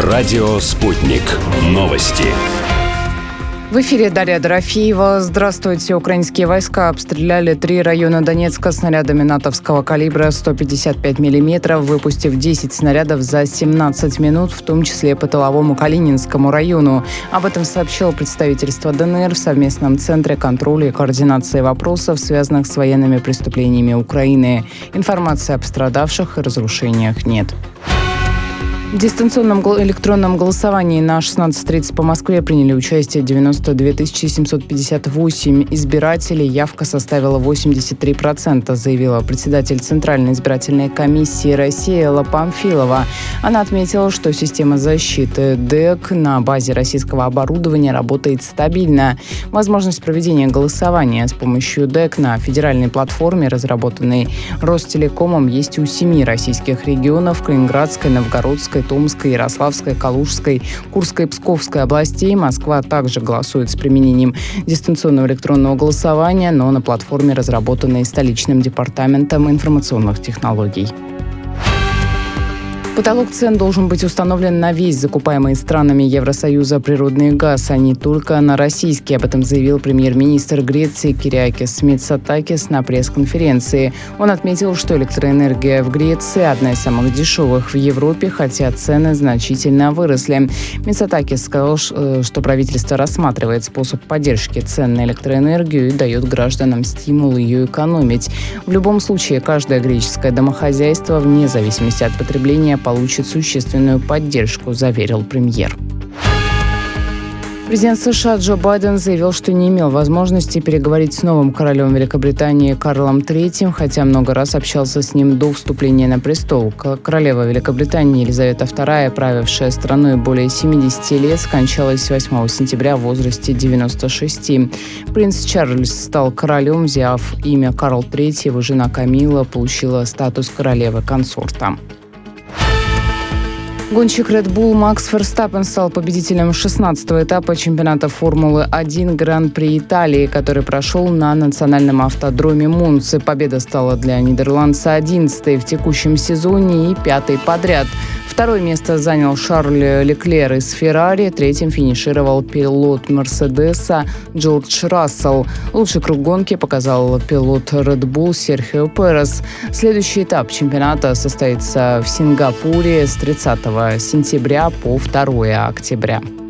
Радио «Спутник». Новости. В эфире Дарья Дорофеева. Здравствуйте. Украинские войска обстреляли 3 района Донецка снарядами натовского калибра 155 мм, выпустив 10 снарядов за 17 минут, в том числе по тыловому Калининскому району. Об этом сообщило представительство ДНР в совместном центре контроля и координации вопросов, связанных с военными преступлениями Украины. Информации о пострадавших и разрушениях нет. В дистанционном электронном голосовании на 16:30 по Москве приняли участие 92 758 избирателей. Явка составила 83%, заявила председатель Центральной избирательной комиссии России Элла Памфилова. Она отметила, что система защиты ДЭК на базе российского оборудования работает стабильно. Возможность проведения голосования с помощью ДЭК на федеральной платформе, разработанной Ростелекомом, есть у 7 российских регионов: Калининградской, Новгородской, Томской, Ярославской, Калужской, Курской, Псковской областей. Москва также голосует с применением дистанционного электронного голосования, но на платформе, разработанной столичным департаментом информационных технологий. Потолок цен должен быть установлен на весь закупаемый странами Евросоюза природный газ, а не только на российский. Об этом заявил премьер-министр Греции Кириакис Мицотакис на пресс-конференции. Он отметил, что электроэнергия в Греции одна из самых дешевых в Европе, хотя цены значительно выросли. Мицотакис сказал, что правительство рассматривает способ поддержки цен на электроэнергию и дает гражданам стимул ее экономить. В любом случае, каждое греческое домохозяйство, вне зависимости от потребления, получит существенную поддержку, заверил премьер. Президент США Джо Байден заявил, что не имел возможности переговорить с новым королем Великобритании Карлом III, хотя много раз общался с ним до вступления на престол. Королева Великобритании Елизавета II, правившая страной более 70 лет, скончалась 8 сентября в возрасте 96. Принц Чарльз стал королем, взяв имя Карл III. Его жена Камилла получила статус королевы-консорта. Гонщик Red Bull Макс Ферстаппен стал победителем 16-го этапа чемпионата Формулы-1 Гран-при Италии, который прошел на национальном автодроме Монцы. Победа стала для нидерландца 11-й в текущем сезоне и 5-й подряд. Второе место занял Шарль Леклер из Феррари, третьим финишировал пилот Мерседеса Джордж Рассел. Лучший круг гонки показал пилот Red Bull Серхио Перес. Следующий этап чемпионата состоится в Сингапуре с 30 сентября по 2 октября.